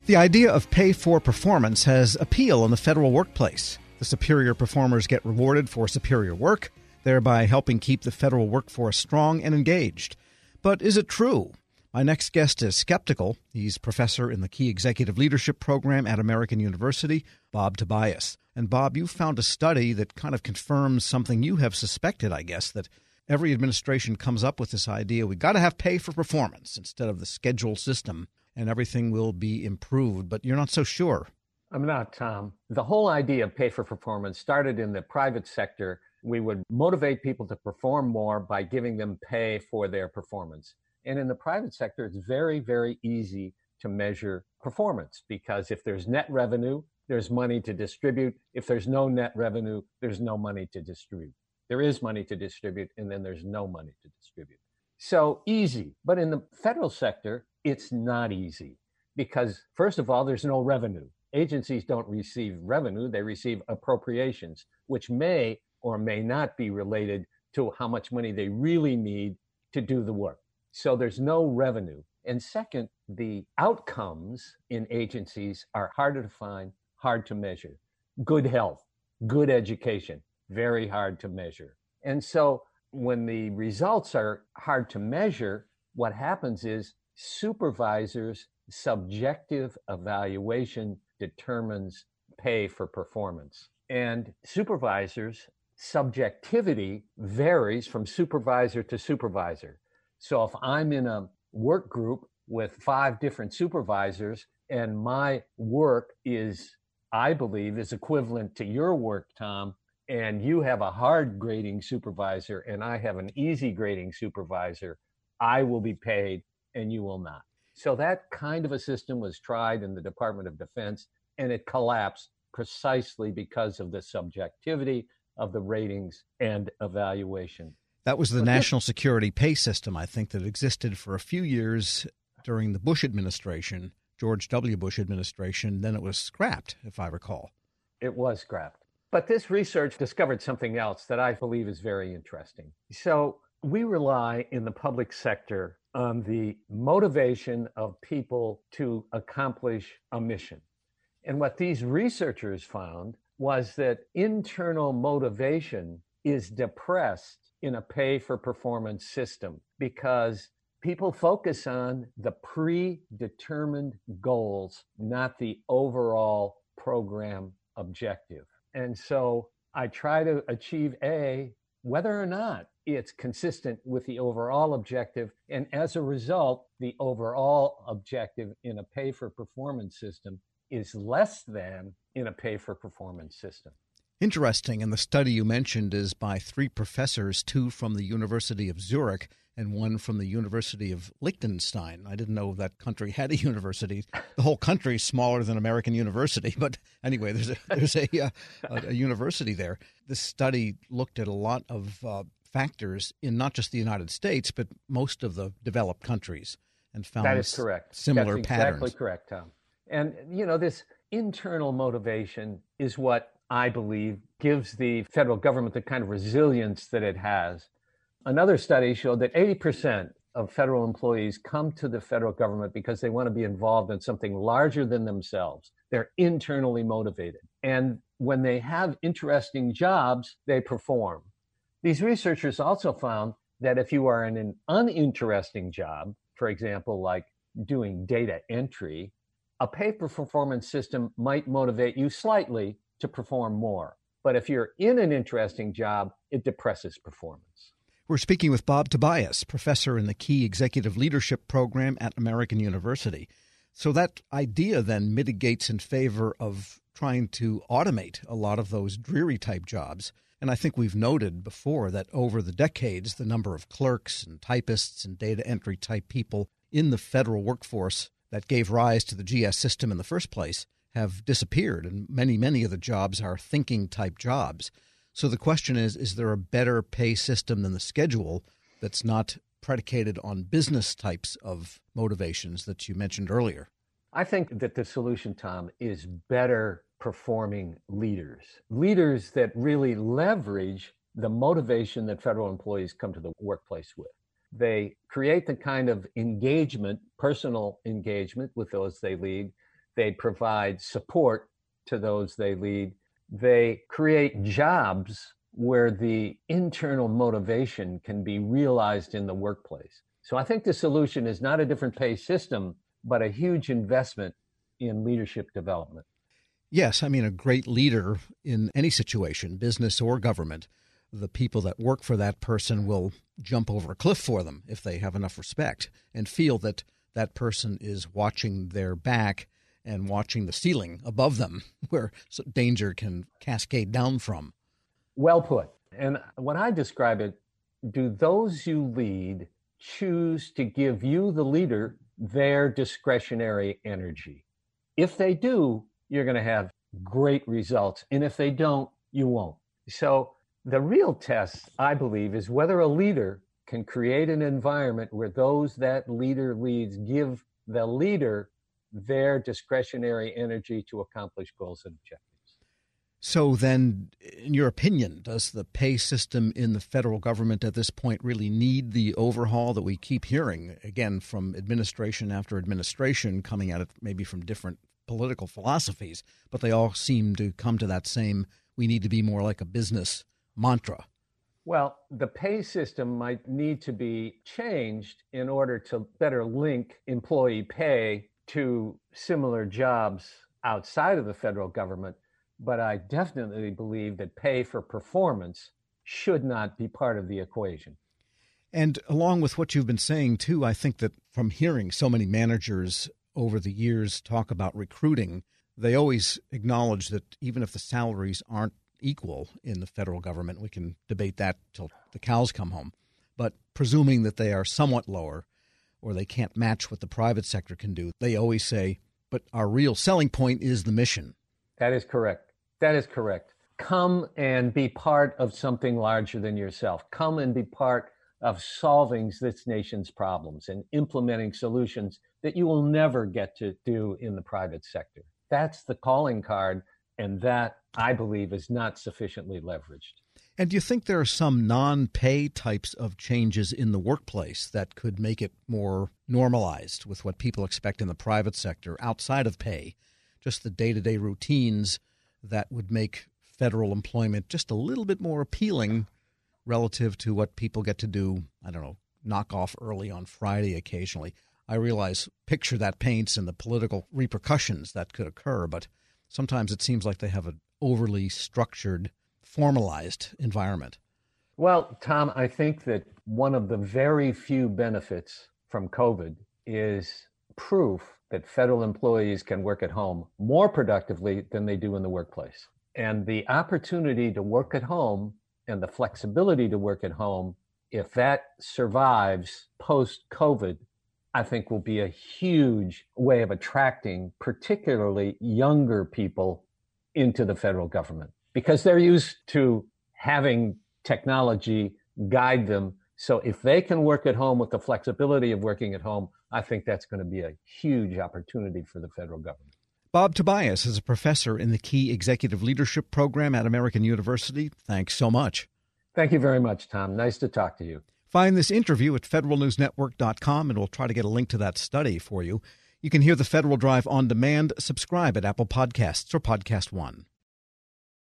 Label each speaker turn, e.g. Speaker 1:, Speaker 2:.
Speaker 1: The idea of pay for performance has appeal in the federal workplace. The superior performers get rewarded for superior work, thereby helping keep the federal workforce strong and engaged. But is it true? My next guest is skeptical. He's professor in the Key Executive Leadership Program at American University, Bob Tobias. And Bob, you found a study that kind of confirms something you have suspected, I guess, that every administration comes up with this idea, we got to have pay for performance instead of the schedule system, and everything will be improved. But you're not so sure.
Speaker 2: I'm not, Tom. The whole idea of pay for performance started in the private sector. We would motivate people to perform more by giving them pay for their performance. And in the private sector, it's very, very easy to measure performance because if there's net revenue, there's money to distribute. If there's no net revenue, there's no money to distribute. There is money to distribute, and then there's no money to distribute. So easy. But in the federal sector, it's not easy because, first of all, there's no revenue. Agencies don't receive revenue. They receive appropriations, which may or may not be related to how much money they really need to do the work. So there's no revenue. And second, the outcomes in agencies are harder to find, hard to measure. Good health, good education, very hard to measure. And so when the results are hard to measure, what happens is supervisors' subjective evaluation determines pay for performance. And supervisors' subjectivity varies from supervisor to supervisor. So if I'm in a work group with 5 different supervisors and my work is, I believe, is equivalent to your work, Tom, and you have a hard grading supervisor and I have an easy grading supervisor, I will be paid and you will not. So that kind of a system was tried in the Department of Defense, and it collapsed precisely because of the subjectivity of the ratings and evaluation.
Speaker 1: That was the national security pay system, I think, that existed for a few years during the Bush administration, George W. Bush administration. Then it was scrapped, if I recall.
Speaker 2: It was scrapped. But this research discovered something else that I believe is very interesting. So we rely in the public sector on the motivation of people to accomplish a mission. And what these researchers found was that internal motivation is depressed in a pay-for-performance system because people focus on the predetermined goals, not the overall program objective. And so I try to achieve A, whether or not it's consistent with the overall objective. And as a result, the overall objective in a pay-for-performance system is less than in a pay-for-performance system.
Speaker 1: Interesting. And the study you mentioned is by 3 professors, 2 from the University of Zurich and 1 from the University of Liechtenstein. I didn't know that country had a university. The whole country is smaller than American University. But anyway, there's a university there. This study looked at a lot of factors in not just the United States, but most of the developed countries and found
Speaker 2: that is correct.
Speaker 1: Similar
Speaker 2: That's
Speaker 1: patterns.
Speaker 2: Exactly correct, Tom. And, this internal motivation is what I believe gives the federal government the kind of resilience that it has. Another study showed that 80% of federal employees come to the federal government because they want to be involved in something larger than themselves. They're internally motivated. And when they have interesting jobs, they perform. These researchers also found that if you are in an uninteresting job, for example, like doing data entry, a pay-for-performance system might motivate you slightly to perform more. But if you're in an interesting job, it depresses performance.
Speaker 1: We're speaking with Bob Tobias, professor in the Key Executive Leadership Program at American University. So that idea then mitigates in favor of trying to automate a lot of those dreary type jobs. And I think we've noted before that over the decades, the number of clerks and typists and data entry type people in the federal workforce that gave rise to the GS system in the first place have disappeared. And many of the jobs are thinking type jobs. So the question is there a better pay system than the schedule that's not predicated on business types of motivations that you mentioned earlier?
Speaker 2: I think that the solution, Tom, is better performing leaders. Leaders that really leverage the motivation that federal employees come to the workplace with. They create the kind of engagement, personal engagement with those they lead They provide support to those they lead. They create jobs where the internal motivation can be realized in the workplace. So I think the solution is not a different pay system, but a huge investment in leadership development.
Speaker 1: Yes, I mean, a great leader in any situation, business or government, the people that work for that person will jump over a cliff for them if they have enough respect and feel that that person is watching their back and watching the ceiling above them where danger can cascade down from.
Speaker 2: Well put. And when I describe it, do those you lead choose to give you, the leader, their discretionary energy? If they do, you're going to have great results. And if they don't, you won't. So the real test, I believe, is whether a leader can create an environment where those that leader leads give the leader their discretionary energy to accomplish goals and objectives.
Speaker 1: So then, in your opinion, does the pay system in the federal government at this point really need the overhaul that we keep hearing, again, from administration after administration, coming at it maybe from different political philosophies, but they all seem to come to that same, we need to be more like a business mantra?
Speaker 2: Well, the pay system might need to be changed in order to better link employee pay to similar jobs outside of the federal government. But I definitely believe that pay for performance should not be part of the equation.
Speaker 1: And along with what you've been saying, too, I think that from hearing so many managers over the years talk about recruiting, they always acknowledge that even if the salaries aren't equal in the federal government, we can debate that till the cows come home, but presuming that they are somewhat lower or they can't match what the private sector can do, they always say, but our real selling point is the mission.
Speaker 2: That is correct. That is correct. Come and be part of something larger than yourself. Come and be part of solving this nation's problems and implementing solutions that you will never get to do in the private sector. That's the calling card, and that, I believe, is not sufficiently leveraged.
Speaker 1: And do you think there are some non-pay types of changes in the workplace that could make it more normalized with what people expect in the private sector outside of pay, just the day-to-day routines that would make federal employment just a little bit more appealing relative to what people get to do, I don't know, knock off early on Friday occasionally? I realize, picture that paints and the political repercussions that could occur, but sometimes it seems like they have an overly structured, formalized environment.
Speaker 2: Well, Tom, I think that one of the very few benefits from COVID is proof that federal employees can work at home more productively than they do in the workplace. And the opportunity to work at home and the flexibility to work at home, if that survives post-COVID, I think will be a huge way of attracting particularly younger people into the federal government because they're used to having technology guide them. So if they can work at home with the flexibility of working at home, I think that's going to be a huge opportunity for the federal government.
Speaker 1: Bob Tobias is a professor in the Key Executive Leadership Program at American University. Thanks so much.
Speaker 2: Thank you very much, Tom. Nice to talk to you.
Speaker 1: Find this interview at federalnewsnetwork.com, and we'll try to get a link to that study for you. You can hear the Federal Drive on demand. Subscribe at Apple Podcasts or Podcast One.